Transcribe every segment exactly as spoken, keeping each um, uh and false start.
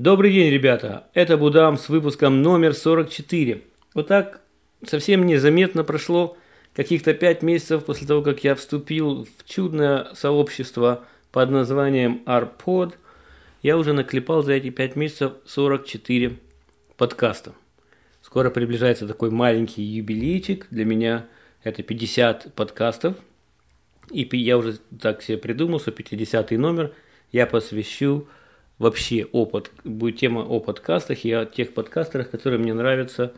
Добрый день, ребята! Это Будам с выпуском номер сорок четыре. Вот так совсем незаметно прошло каких-то пять месяцев после того, как я вступил в чудное сообщество под названием ARPod. Я уже наклепал за эти пять месяцев сорок четыре подкаста. Скоро приближается такой маленький юбилейчик. Для меня это пятьдесят подкастов. И я уже так себе придумал, что пятидесятый номер я посвящу вообще опыт, будет тема о подкастах и о тех подкастерах, которые мне нравятся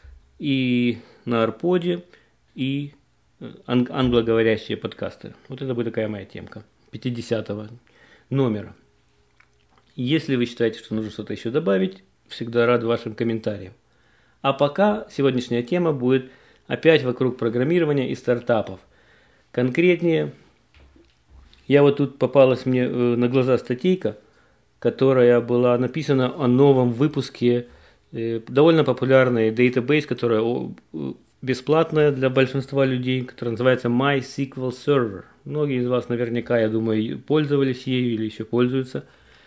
и на Арподе, и ан- англоговорящие подкастеры. Вот это будет такая моя темка пятидесятого номера. Если вы считаете, что нужно что-то еще добавить, всегда рад вашим комментариям. А пока сегодняшняя тема будет опять вокруг программирования и стартапов. Конкретнее, я вот тут попалась мне на глаза статейка, которая была написана о новом выпуске, э, довольно популярный database, которая бесплатная для большинства людей, которая называется MySQL Server. Многие из вас наверняка, я думаю, пользовались ею или еще пользуются.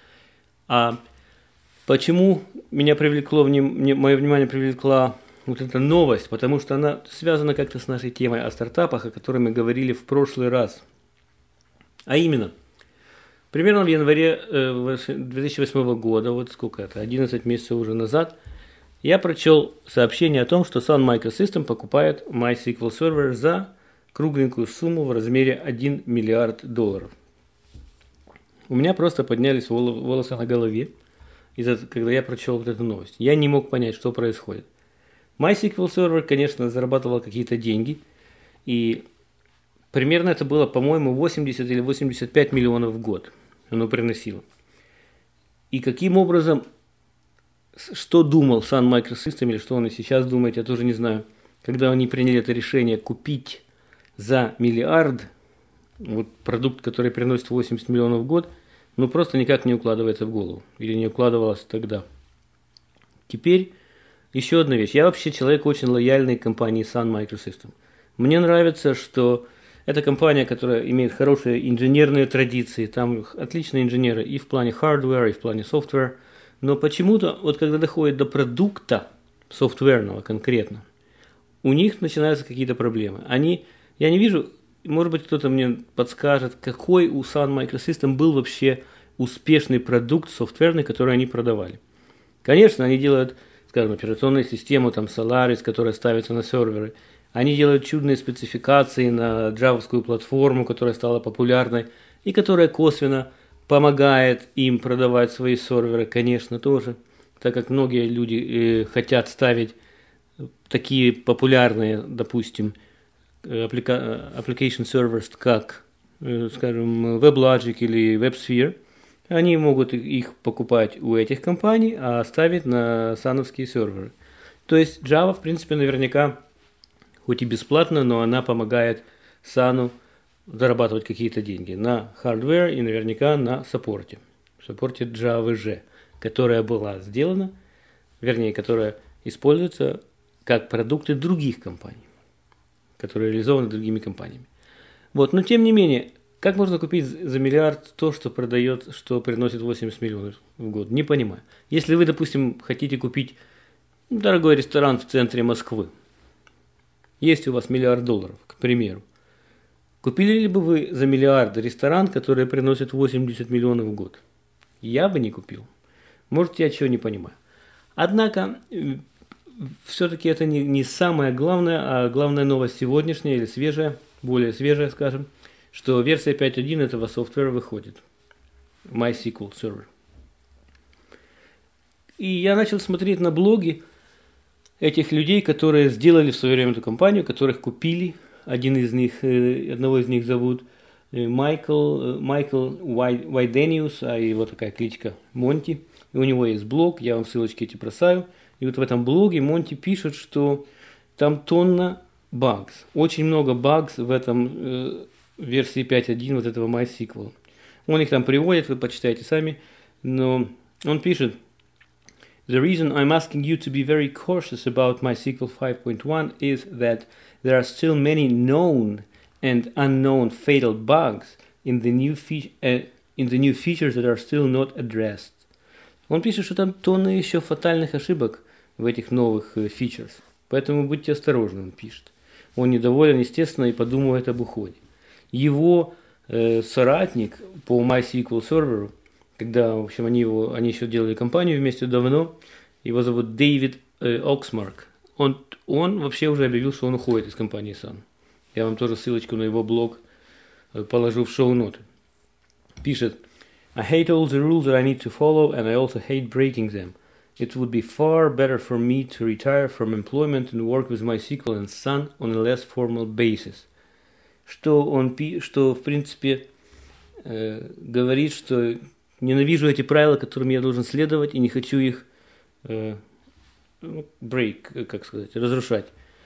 А почему меня привлекло, мое внимание привлекла вот эта новость? Потому что она связана как-то с нашей темой о стартапах, о которой мы говорили в прошлый раз. А именно, примерно в январе две тысячи восьмого года, вот сколько это, одиннадцать месяцев уже назад, я прочел сообщение о том, что Sun Microsystems покупает MySQL Server за кругленькую сумму в размере один миллиард долларов. У меня просто поднялись волосы на голове, из-за, когда я прочел вот эту новость. Я не мог понять, что происходит. MySQL Server, конечно, зарабатывал какие-то деньги, и примерно это было, по-моему, восемьдесят или восемьдесят пять миллионов в год оно приносило. И каким образом, что думал Sun Microsystems, или что он и сейчас думает, я тоже не знаю, когда они приняли это решение купить за миллиард вот продукт, который приносит восемьдесят миллионов в год, ну просто никак не укладывается в голову. Или не укладывалось тогда. Теперь еще одна вещь. Я вообще человек очень лояльный к компании Sun Microsystems. Мне нравится, что это компания, которая имеет хорошие инженерные традиции, там отличные инженеры и в плане hardware, и в плане software. Но почему-то, вот когда доходит до продукта софтверного конкретно, у них начинаются какие-то проблемы. Они, я не вижу, может быть, кто-то мне подскажет, какой у Sun Microsystems был вообще успешный продукт софтверный, который они продавали. Конечно, они делают, скажем, операционную систему, там Solaris, которая ставится на серверы. Они делают чудные спецификации на джавовскую платформу, которая стала популярной и которая косвенно помогает им продавать свои серверы, конечно, тоже, так как многие люди э, хотят ставить такие популярные, допустим, applica- application servers, как, э, скажем, WebLogic или WebSphere. Они могут их покупать у этих компаний, а ставить на сановские серверы. То есть Java, в принципе, наверняка, хоть и бесплатно, но она помогает Сану зарабатывать какие-то деньги на hardware и наверняка на саппорте. Саппорте Java же, которая была сделана, вернее, которая используется как продукты других компаний, которые реализованы другими компаниями. Вот, но тем не менее, как можно купить за миллиард то, что продает, что приносит восемьдесят миллионов в год? Не понимаю. Если вы, допустим, хотите купить дорогой ресторан в центре Москвы, есть у вас миллиард долларов, к примеру. Купили ли бы вы за миллиард ресторан, который приносит восемьдесят миллионов в год? Я бы не купил. Может, я чего не понимаю. Однако, все-таки это не, не самое главное, а главная новость сегодняшняя или свежая, более свежая, скажем, что версия пять точка один этого софтвера выходит. MySQL Server. И я начал смотреть на блоги этих людей, которые сделали в свое время эту компанию, которых купили. Один из них, одного из них зовут Майкл, Майкл Вайдениус, а его такая кличка Монти. И у него есть блог, я вам ссылочки эти бросаю. И вот в этом блоге Монти пишет, что там тонна багс. Очень много багс в этом э, версии пять точка один вот этого MySQL. Он их там приводит, вы почитаете сами. Но он пишет: The reason I'm asking you to be very cautious about MySQL five point one is that there are still many known and unknown fatal bugs in the new, fe- uh, in the new features that are still not addressed. Он пишет, что там тонны еще фатальных ошибок в этих новых э, features. Поэтому будьте осторожны, он пишет. Он недоволен, естественно, и подумывает об уходе. Его э, соратник по MySQL серверу, когда, в общем, они, его, они еще делали компанию вместе давно, его зовут Дэвид э, Оксмарк. Он, он вообще уже объявил, что он уходит из компании Sun. Я вам тоже ссылочку на его блог э, положу в шоу-ноты. Пишет: I hate all the rules that I need to follow, and I also hate breaking them. It would be far better for me to retire from employment and work with MySQL and Sun on a less formal basis. Что он, что в принципе э, говорит, что ненавижу эти правила, которым я должен следовать, и не хочу их э, break, как сказать, разрушать.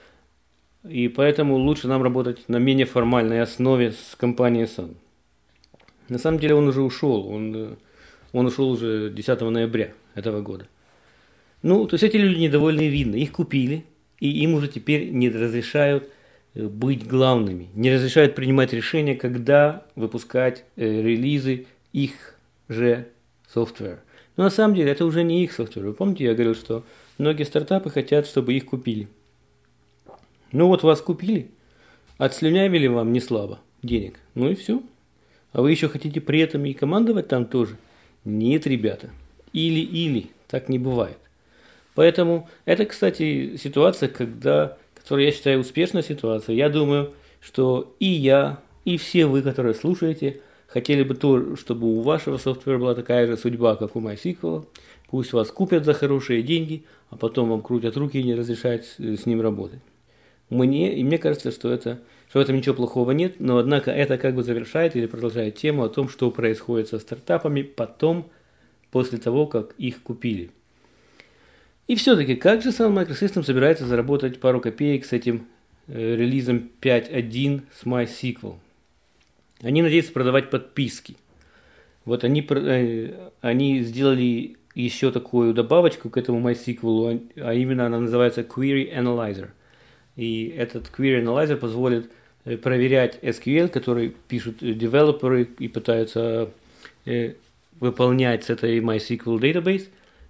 И поэтому лучше нам работать на менее формальной основе с компанией Sun. На самом деле он уже ушел, он, он ушел уже десятого ноября этого года. Ну, то есть эти люди недовольны, видно, их купили, и им уже теперь не разрешают быть главными, не разрешают принимать решения, когда выпускать э, релизы их же софтвера. Но на самом деле это уже не их софтвер. Вы помните, я говорил, что многие стартапы хотят, чтобы их купили. Ну вот вас купили, отслюнявили вам не слабо денег, ну и все. А вы еще хотите при этом и командовать там тоже? Нет, ребята. Или-или. Так не бывает. Поэтому это, кстати, ситуация, когда, которая я считаю успешной ситуацией. Я думаю, что и я, и все вы, которые слушаете, хотели бы то, чтобы у вашего софтвера была такая же судьба, как у MySQL. Пусть вас купят за хорошие деньги, а потом вам крутят руки и не разрешают с ним работать. Мне, и мне кажется, что, это, что в этом ничего плохого нет, но однако это как бы завершает или продолжает тему о том, что происходит со стартапами потом, после того, как их купили. И все-таки, как же Sun Microsystems собирается заработать пару копеек с этим э, релизом пять точка один с MySQL? Они надеются продавать подписки. Вот они, э, они сделали еще такую добавочку к этому MySQL, а именно она называется Query Analyzer. И этот Query Analyzer позволит э, проверять эс кью эль, который пишут девелоперы и пытаются э, выполнять с этой MySQL Database.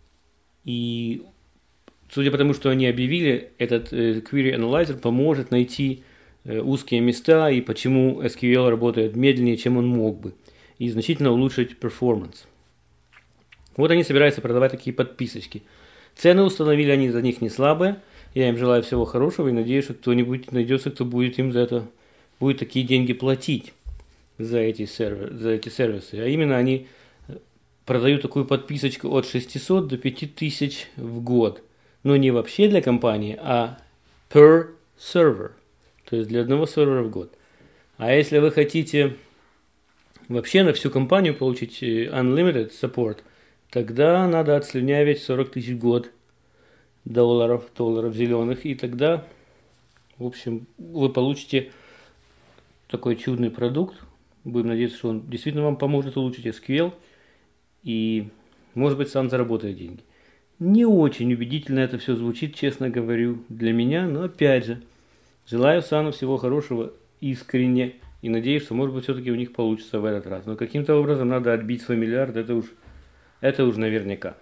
И судя по тому, что они объявили, этот э, Query Analyzer поможет найти э, узкие места и почему эс кью эль работает медленнее, чем он мог бы, и значительно улучшить performance. Вот они собираются продавать такие подписочки. Цены установили они за них не слабые. Я им желаю всего хорошего и надеюсь, что кто-нибудь найдется, кто будет им за это, будет такие деньги платить за эти, сервер, за эти сервисы. А именно они продают такую подписочку от шестисот до пяти тысяч в год. Но не вообще для компании, а per server. То есть для одного сервера в год. А если вы хотите вообще на всю компанию получить unlimited support, тогда надо отслюнявить сорок тысяч в год долларов, долларов зеленых. И тогда, в общем, вы получите такой чудный продукт. Будем надеяться, что он действительно вам поможет улучшить эс кью эль. И, может быть, Sun заработает деньги. Не очень убедительно это все звучит, честно говорю, для меня. Но, опять же, желаю Sun всего хорошего искренне. И надеюсь, что, может быть, все-таки у них получится в этот раз. Но каким-то образом надо отбить свой миллиард. Это уж, это уж наверняка.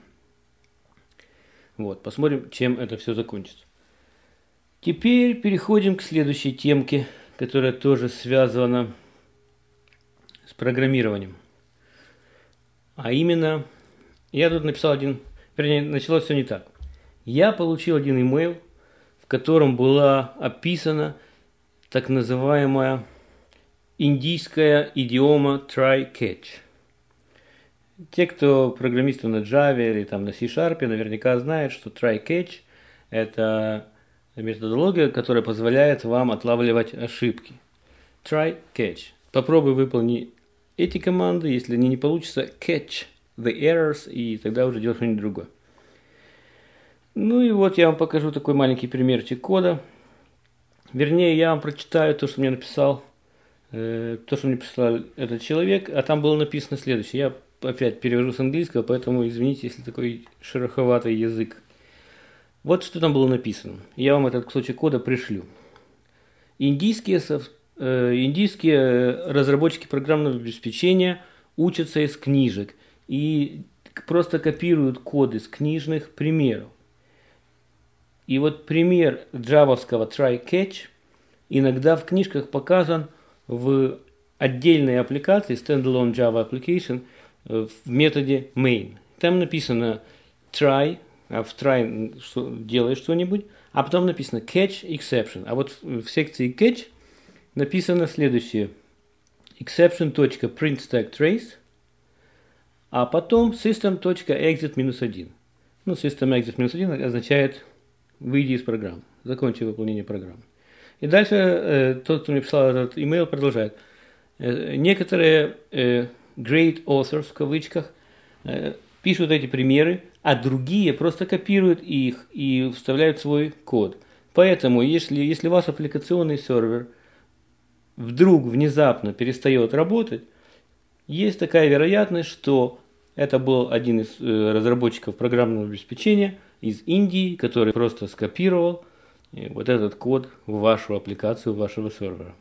Вот, посмотрим, чем это все закончится. Теперь переходим к следующей темке, которая тоже связана с программированием. А именно, я тут написал один, вернее, началось все не так. Я получил один имейл, в котором была описана так называемая индийская идиома try-catch. Те, кто программисты на Java или там на C-Sharp, наверняка знают, что try-catch – это методология, которая позволяет вам отлавливать ошибки. Try-catch. Попробуй выполни эти команды, если они не получатся, catch the errors, и тогда уже делать что-нибудь другое. Ну и вот я вам покажу такой маленький примерчик кода. Вернее, я вам прочитаю то, что мне написал, э, то, что мне прислал этот человек, а там было написано следующее. Я опять перевожу с английского, поэтому извините, если такой шероховатый язык. Вот что там было написано. Я вам этот кусочек кода пришлю. Индийские, э, индийские разработчики программного обеспечения учатся из книжек. И просто копируют коды с книжных примеров. И вот пример джавовского try-catch иногда в книжках показан в отдельной аппликации, standalone Java application, в методе main. Там написано try, а в try что, делай что-нибудь, а потом написано catch exception. А вот в секции catch написано следующее. exception.print_stack_trace, а потом system.exit-1. Ну, system-exit-1 означает выйди из программы, закончи выполнение программы. И дальше э, тот, кто мне прислал этот email, продолжает. Э, некоторые э, great authors, в кавычках, э, пишут эти примеры, а другие просто копируют их и вставляют свой код. Поэтому, если, если ваш аппликационный сервер вдруг внезапно перестает работать, есть такая вероятность, что это был один из э, разработчиков программного обеспечения из Индии, который просто скопировал вот этот код в вашу аппликацию, в вашего сервера.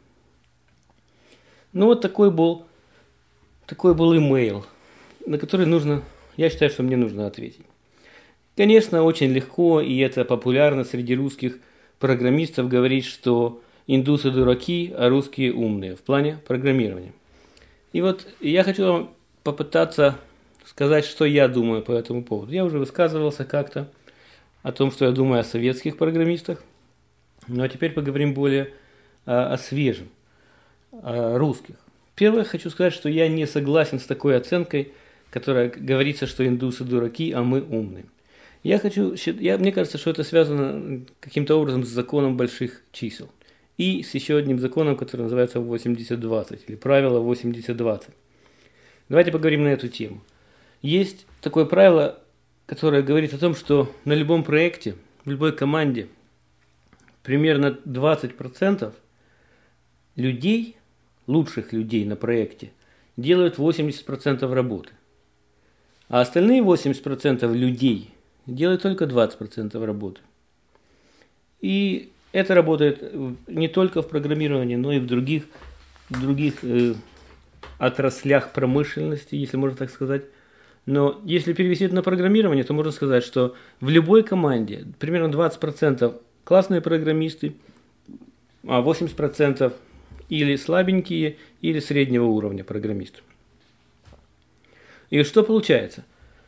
Ну вот такой был, такой был имейл, на который нужно, я считаю, что мне нужно ответить. Конечно, очень легко, и это популярно среди русских программистов говорить, что индусы дураки, а русские умные в плане программирования. И вот я хочу вам попытаться сказать, что я думаю по этому поводу. Я уже высказывался как-то о том, что я думаю о советских программистах. Ну а теперь поговорим более о, о свежем, о русских. Первое, хочу сказать, что я не согласен с такой оценкой, которая говорится, что индусы дураки, а мы умные. Я хочу, я, мне кажется, что это связано каким-то образом с законом больших чисел. И с еще одним законом, который называется восемьдесят двадцать, или правило восемьдесят двадцать. Давайте поговорим на эту тему. Есть такое правило, которое говорит о том, что на любом проекте, в любой команде, примерно двадцать процентов людей, лучших людей на проекте, делают восемьдесят процентов работы. А остальные восемьдесят процентов людей делают только двадцать процентов работы. И это работает не только в программировании, но и в других, в других э, отраслях промышленности, если можно так сказать. Но если перевести это на программирование, то можно сказать, что в любой команде примерно двадцать процентов классные программисты, а восемьдесят процентов или слабенькие, или среднего уровня программисты. И что получается?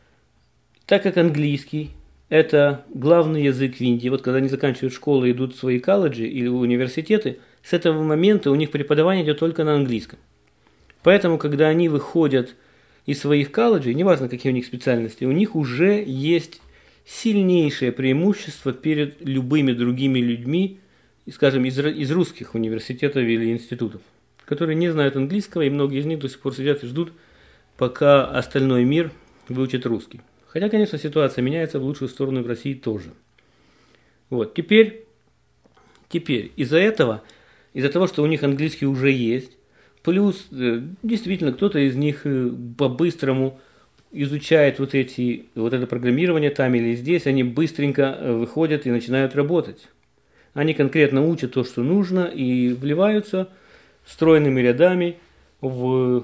Так как английский – это главный язык в Индии, вот когда они заканчивают школу и идут в свои колледжи или университеты, с этого момента у них преподавание идет только на английском. Поэтому, когда они выходят из своих колледжей, неважно, какие у них специальности, у них уже есть сильнейшее преимущество перед любыми другими людьми, скажем, из, из русских университетов или институтов, которые не знают английского, и многие из них до сих пор сидят и ждут, пока остальной мир выучит русский. Хотя, конечно, ситуация меняется в лучшую сторону в России тоже. Вот, теперь, теперь из-за этого, из-за того, что у них английский уже есть, плюс действительно кто-то из них по-быстрому изучает вот, эти, вот это программирование там или здесь, они быстренько выходят и начинают работать. Они конкретно учат то, что нужно, и вливаются стройными рядами в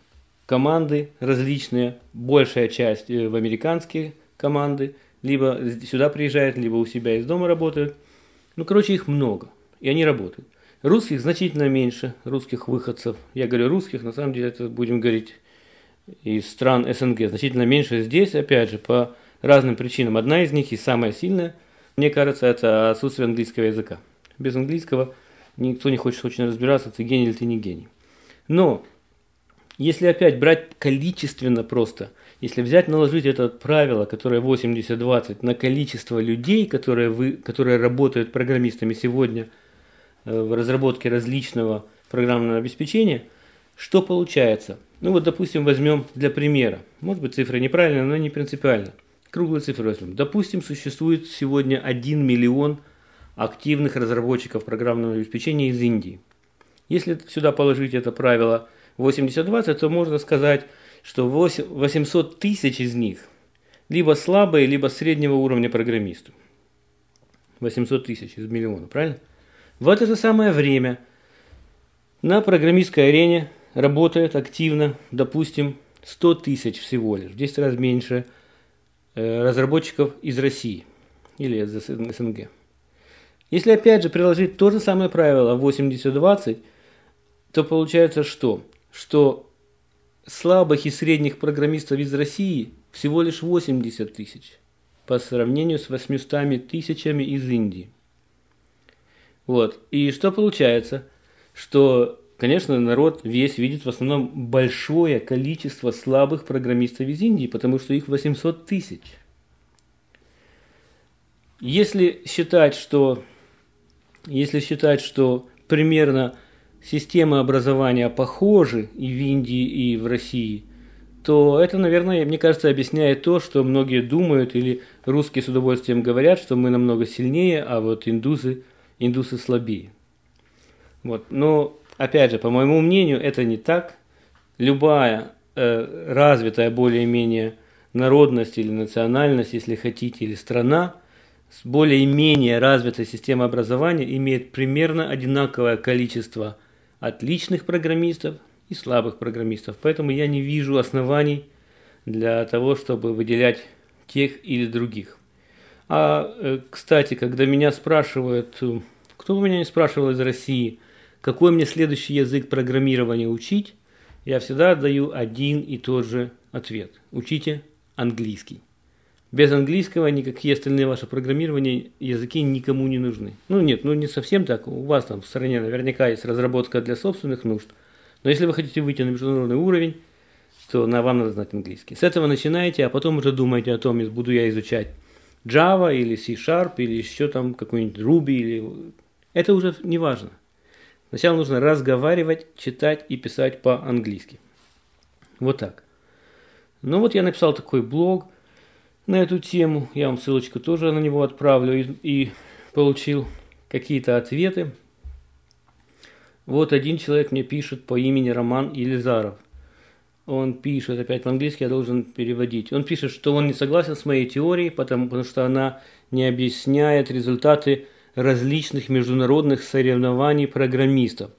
команды различные, большая часть в американские команды, либо сюда приезжают, либо у себя из дома работают. Ну, короче, их много, и они работают. Русских значительно меньше, русских выходцев. Я говорю русских, на самом деле это будем говорить из стран СНГ. Значительно меньше здесь, опять же, по разным причинам. Одна из них и самая сильная, мне кажется, это отсутствие английского языка. Без английского никто не хочет очень разбираться, ты гений или ты не гений. Но если опять брать количественно просто, если взять, наложить это правило, которое восемьдесят двадцать, на количество людей, которые, вы, которые работают программистами сегодня в разработке различного программного обеспечения, что получается? Ну вот, допустим, возьмем для примера. Может быть, цифра неправильная, но не принципиально. Круглые цифры возьмем. Допустим, существует сегодня один миллион активных разработчиков программного обеспечения из Индии. Если сюда положить это правило восемьдесят двадцать, то можно сказать, что восемьсот тысяч из них либо слабые, либо среднего уровня программисты. восемьсот тысяч из миллиона, правильно? В это же самое время на программистской арене работает активно, допустим, сто тысяч всего лишь, в десять раз меньше э, разработчиков из России или из СНГ. Если опять же приложить то же самое правило восемьдесят двадцать, то получается что? Что слабых и средних программистов из России всего лишь восемьдесят тысяч по сравнению с восьмистами тысячами из Индии. Вот. И что получается? Что, конечно, народ весь видит в основном большое количество слабых программистов из Индии, потому что их восемьсот тысяч. Если считать, что, если считать, что примерно системы образования похожи и в Индии, и в России, то это, наверное, мне кажется, объясняет то, что многие думают, или русские с удовольствием говорят, что мы намного сильнее, а вот индусы, индусы слабее. Вот. Но, опять же, по моему мнению, это не так. Любая э, развитая более-менее народность или национальность, если хотите, или страна, с более-менее развитой системой образования имеет примерно одинаковое количество отличных программистов и слабых программистов. Поэтому я не вижу оснований для того, чтобы выделять тех или других. А, кстати, когда меня спрашивают, кто бы меня не спрашивал из России, какой мне следующий язык программирования учить, я всегда даю один и тот же ответ. Учите английский. Без английского никакие остальные ваши программирования языки никому не нужны. Ну нет, ну не совсем так. У вас там в стране наверняка есть разработка для собственных нужд. Но если вы хотите выйти на международный уровень, то на вам надо знать английский. С этого начинаете, а потом уже думаете о том, буду я изучать Java или C-Sharp или еще там какой-нибудь Ruby. Или... Это уже не важно. Сначала нужно разговаривать, читать и писать по-английски. Вот так. Ну вот я написал такой блог на эту тему. Я вам ссылочку тоже на него отправлю и, и получил какие-то ответы. Вот один человек мне пишет по имени Роман Елизаров. Он пишет, опять по-английски я должен переводить. Он пишет, что он не согласен с моей теорией, потому, потому что она не объясняет результаты различных международных соревнований программистов,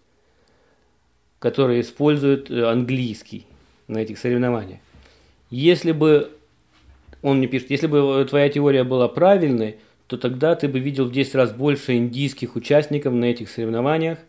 которые используют английский на этих соревнованиях. Если бы, он мне пишет, если бы твоя теория была правильной, то тогда ты бы видел в десять раз больше индийских участников на этих соревнованиях,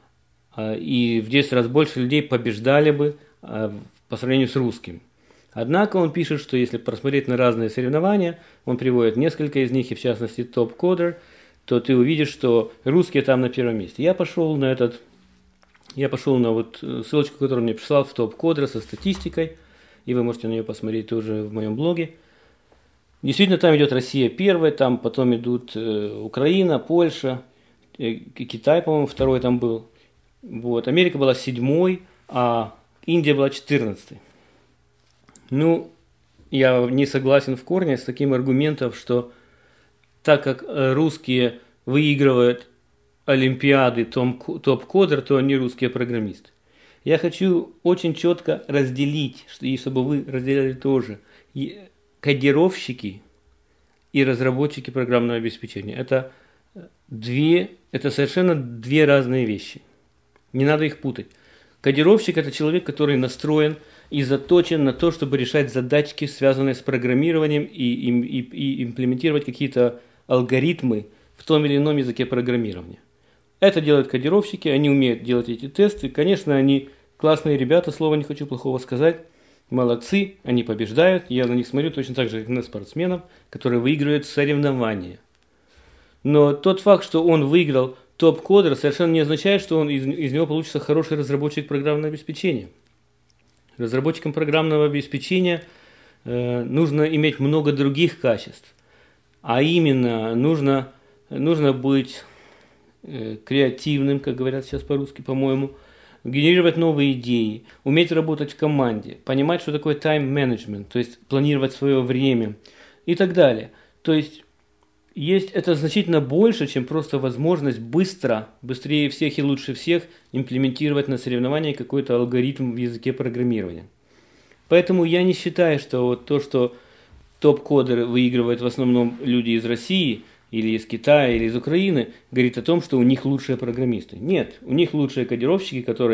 и в десять раз больше людей побеждали бы по сравнению с русским. Однако он пишет, что если посмотреть на разные соревнования, он приводит несколько из них, и в частности Top Coder, то ты увидишь, что русские там на первом месте. Я пошел на этот, я пошел на вот ссылочку, которую мне прислал в Top Coder со статистикой, и вы можете на нее посмотреть тоже в моем блоге. Действительно, там идет Россия первая, там потом идут Украина, Польша, Китай, по-моему, второй там был. Вот. Америка была седьмой, а Индия была четырнадцатой. Ну, я не согласен в корне с таким аргументом, что так как русские выигрывают олимпиады топ-кодер, то они русские программисты. Я хочу очень четко разделить, и чтобы вы разделяли тоже, и кодировщики и разработчики программного обеспечения. Это две, это совершенно две разные вещи. Не надо их путать. Кодировщик – это человек, который настроен и заточен на то, чтобы решать задачки, связанные с программированием, и, и, и имплементировать какие-то алгоритмы в том или ином языке программирования. Это делают кодировщики, они умеют делать эти тесты. Конечно, они классные ребята, слова не хочу плохого сказать. Молодцы, они побеждают. Я на них смотрю точно так же, как на спортсменов, которые выигрывают соревнования. Но тот факт, что он выиграл топ-кодер, совершенно не означает, что он из, из него получится хороший разработчик программного обеспечения. Разработчикам программного обеспечения э, нужно иметь много других качеств. А именно, нужно, нужно быть э, креативным, как говорят сейчас по-русски, по-моему, генерировать новые идеи, уметь работать в команде, понимать, что такое time management, то есть планировать свое время и так далее. То есть, есть это значительно больше, чем просто возможность быстро, быстрее всех и лучше всех имплементировать на соревновании какой-то алгоритм в языке программирования. Поэтому я не считаю, что вот то, что топ-кодеры выигрывают в основном люди из России, или из Китая, или из Украины, говорит о том, что у них лучшие программисты. Нет, у них лучшие кодировщики, которые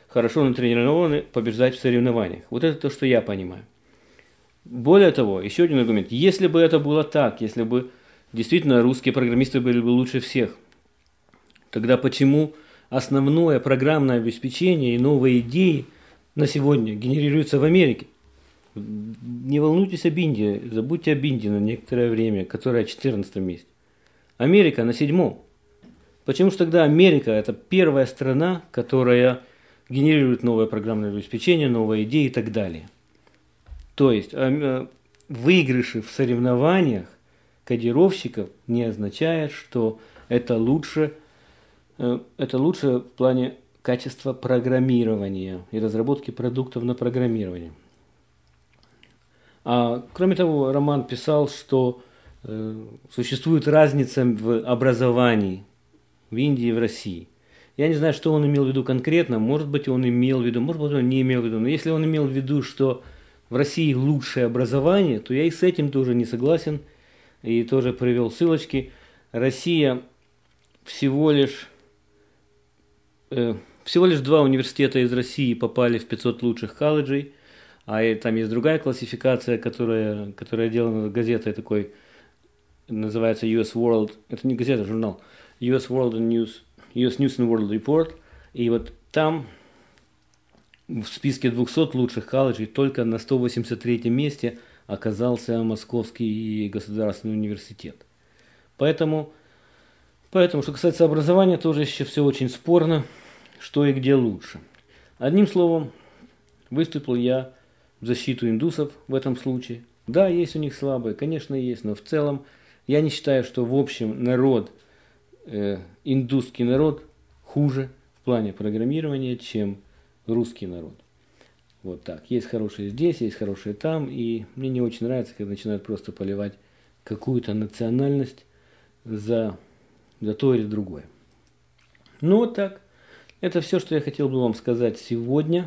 хорошо натренированы побеждать в соревнованиях. Вот это то, что я понимаю. Более того, еще один аргумент. Если бы это было так, если бы действительно русские программисты были бы лучше всех, тогда почему основное программное обеспечение и новые идеи на сегодня генерируются в Америке? Не волнуйтесь об Индии, забудьте об Индии на некоторое время, которая в четырнадцатом месте. Америка на седьмом. Почему же тогда Америка – это первая страна, которая генерирует новое программное обеспечение, новые идеи и так далее? То есть выигрыши в соревнованиях кодировщиков не означает, что это лучше, это лучше в плане качества программирования и разработки продуктов на программирование. А, кроме того, Роман писал, что э, существует разница в образовании в Индии и в России. Я не знаю, что он имел в виду конкретно, может быть, он имел в виду, может быть, он не имел в виду, но если он имел в виду, что в России лучшее образование, то я и с этим тоже не согласен, и тоже привел ссылочки. Россия всего лишь, э, всего лишь два университета из России попали в пятьсот лучших колледжей, а и там есть другая классификация, которая, которая делана газетой такой, называется ю эс World, это не газета, а журнал, ю эс World News, ю эс News and World Report, и вот там в списке двухсот лучших колледжей только на сто восемьдесят третьем месте оказался Московский государственный университет. Поэтому, поэтому, что касается образования, тоже еще все очень спорно, что и где лучше. Одним словом, выступил я в защиту индусов в этом случае. Да, есть у них слабые, конечно, есть, но в целом я не считаю, что в общем народ, э, индусский народ хуже в плане программирования, чем русский народ. Вот так. Есть хорошие здесь, есть хорошие там, и мне не очень нравится, когда начинают просто поливать какую-то национальность за, за то или другое. Ну вот так. Это все, что я хотел бы вам сказать сегодня.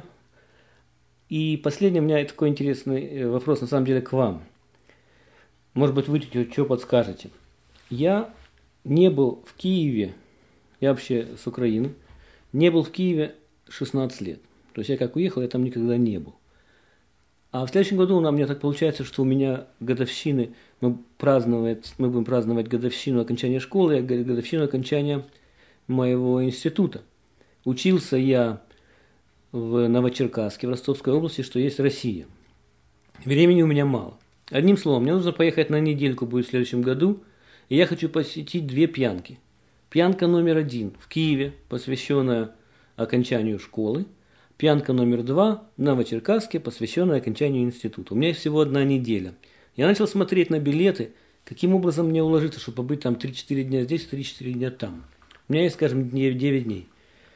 И последний у меня такой интересный вопрос, на самом деле, к вам. Может быть, вы что подскажете. Я не был в Киеве, я вообще с Украины, не был в Киеве шестнадцать лет. То есть я как уехал, я там никогда не был. А в следующем году у меня так получается, что у меня годовщины, мы, праздновать, мы будем праздновать годовщину окончания школы, годовщину окончания моего института. Учился я в Новочеркасске, в Ростовской области, что есть Россия. Времени у меня мало. Одним словом, мне нужно поехать на недельку, будет в следующем году, и я хочу посетить две пьянки. Пьянка номер один в Киеве, посвященная окончанию школы. Пьянка номер два в Новочеркасске, посвященная окончанию института. У меня есть всего одна неделя. Я начал смотреть на билеты, каким образом мне уложиться, чтобы побыть там три-четыре дня здесь, три-четыре дня там. У меня есть, скажем, девять дней.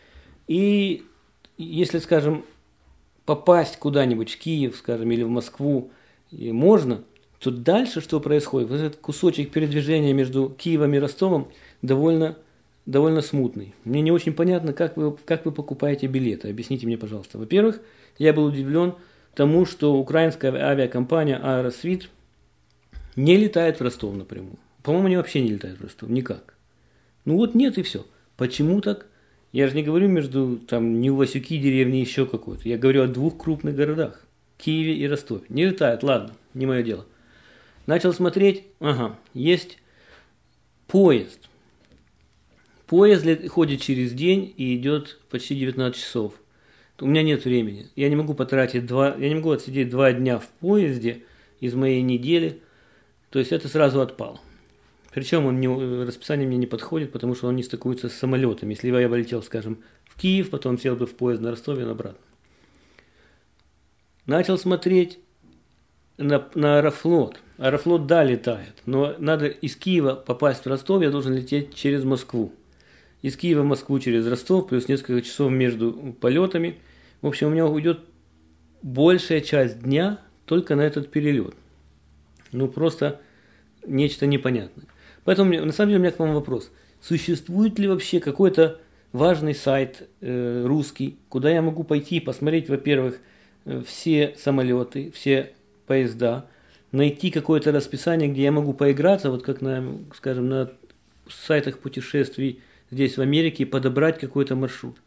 И если, скажем, попасть куда-нибудь в Киев, скажем, или в Москву и можно, то дальше что происходит? Вот этот кусочек передвижения между Киевом и Ростовом довольно, довольно смутный. Мне не очень понятно, как вы, как вы покупаете билеты. Объясните мне, пожалуйста. Во-первых, я был удивлен тому, что украинская авиакомпания Аэросвит не летает в Ростов напрямую. По-моему, они вообще не летают в Ростов. Никак. Ну вот нет и все. Почему так? Я же не говорю между там Нью-Васюки, деревни, еще какой-то. Я говорю о двух крупных городах. Киеве и Ростове. Не летают, ладно, не мое дело. Начал смотреть, ага, есть поезд. Поезд ходит через день и идет почти девятнадцать часов. У меня нет времени. Я не могу потратить два, я не могу отсидеть два дня в поезде из моей недели. То есть это сразу отпало. Причем он не, расписание мне не подходит, потому что он не стыкуется с самолетами. Если бы я полетел, скажем, в Киев, потом сел бы в поезд на Ростове и обратно. Начал смотреть на, на Аэрофлот. Аэрофлот, да, летает, но надо из Киева попасть в Ростов, я должен лететь через Москву. Из Киева в Москву через Ростов, плюс несколько часов между полетами. В общем, у меня уйдет большая часть дня только на этот перелет. Ну, просто нечто непонятное. Поэтому, на самом деле, у меня к вам вопрос. Существует ли вообще какой-то важный сайт э, русский, куда я могу пойти и посмотреть, во-первых, все самолеты, все поезда, найти какое-то расписание, где я могу поиграться, вот как на, скажем, на сайтах путешествий здесь в Америке, и подобрать какой-то маршрут.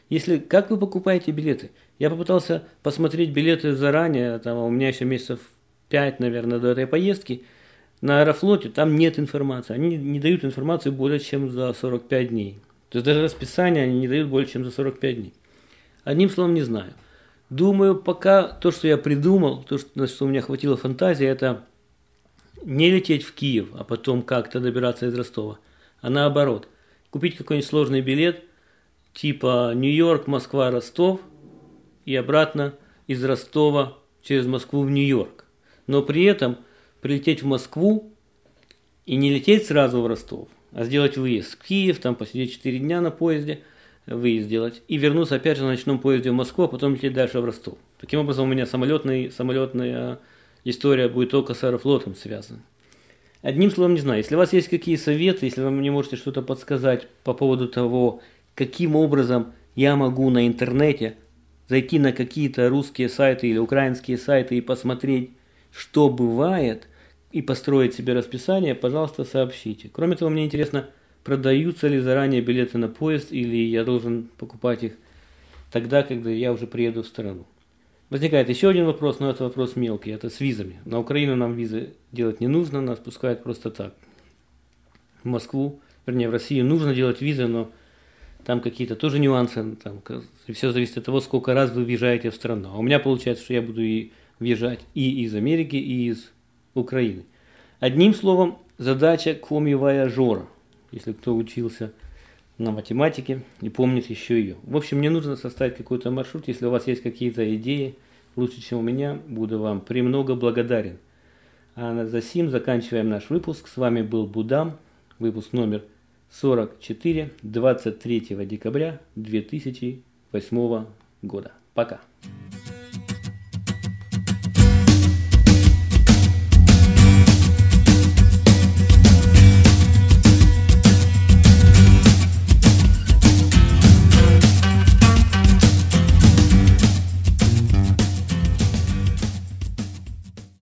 Если, как вы покупаете билеты? Я попытался посмотреть билеты заранее, там, у меня еще месяцев пять, наверное, до этой поездки. На Аэрофлоте там нет информации. Они не дают информацию более чем за сорок пять дней. То есть даже расписание они не дают более чем за сорок пять дней. Одним словом, не знаю. Думаю, пока то, что я придумал, то, что, на что у меня хватило фантазии, это не лететь в Киев, а потом как-то добираться из Ростова, а наоборот. Купить какой-нибудь сложный билет, типа Нью-Йорк, Москва, Ростов, и обратно из Ростова через Москву в Нью-Йорк. Но при этом прилететь в Москву и не лететь сразу в Ростов, а сделать выезд в Киев, там посидеть четыре дня на поезде, выезд сделать, и вернуться опять же на ночном поезде в Москву, а потом лететь дальше в Ростов. Таким образом, у меня самолетный, самолетная история будет только с Аэрофлотом связана. Одним словом, не знаю, если у вас есть какие советы, если вы мне можете что-то подсказать по поводу того, каким образом я могу на интернете зайти на какие-то русские сайты или украинские сайты и посмотреть, что бывает, и построить себе расписание, пожалуйста, сообщите. Кроме того, мне интересно, продаются ли заранее билеты на поезд, или я должен покупать их тогда, когда я уже приеду в страну. Возникает еще один вопрос, но это вопрос мелкий, это с визами. На Украину нам визы делать не нужно, нас пускают просто так. В Москву, вернее в Россию нужно делать визы, но там какие-то тоже нюансы, там, все зависит от того, сколько раз вы въезжаете в страну. А у меня получается, что я буду и въезжать и из Америки, и из Украины. Одним словом, задача коми-вояжера, если кто учился на математике и помнит еще ее. В общем, мне нужно составить какой-то маршрут. Если у вас есть какие-то идеи, лучше, чем у меня, буду вам премного благодарен. А за сим заканчиваем наш выпуск. С вами был Будам, выпуск номер сорок четыре, двадцать третьего декабря две тысячи восьмого года. Пока.